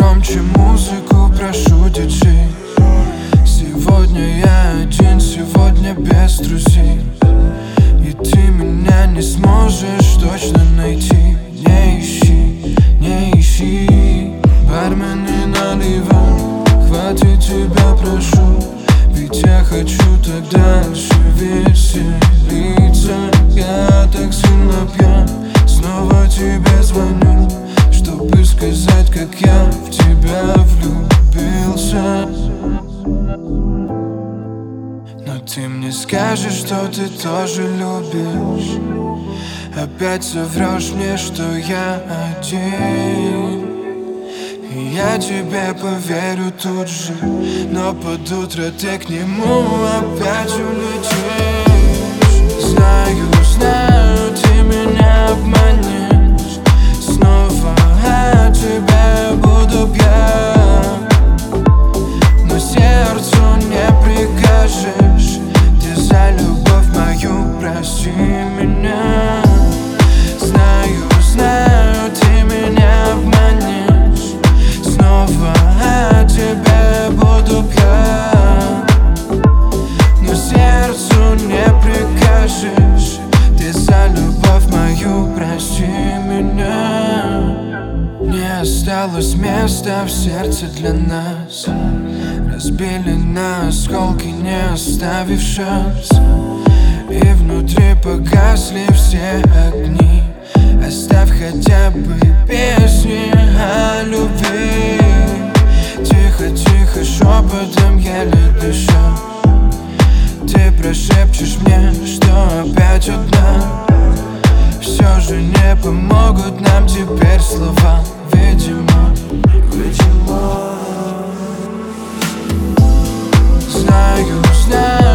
громче музыку, прошу, диджей. Сегодня я один, сегодня без друзей. И ты меня не сможешь точно найти. Не ищи, не ищи. Бармен, не наливай, хватит тебя, прошу. Ведь я хочу так дальше веселиться. Я так сильно пьян, снова тебе звоню, чтобы сказать, как я в тебя влюбился. Но ты мне скажешь, что ты тоже любишь. Опять соврешь мне, что я один. И я тебе поверю тут же, но под утро ты к нему опять улетишь. Знаю, знаю, ты меня обманешь. Снова от тебя буду пьян, но сердцу не прикажешь. Ты за любовь мою прости меня. Знаю, знаю, ты меня обманешь. Снова от тебя буду пьян, но сердцу не прикажешь. Ты за любовь мою прости меня. Не осталось места в сердце для нас. Разбили на осколки, не оставив шанс. И внутри погасли все огни. Оставь хотя бы песни о любви. Тихо, тихо, шепотом, еле дыша. Ты прошепчешь мне, что опять одна. Все же не помогут нам теперь слова. Видимо, видимо. Знаю, знаю.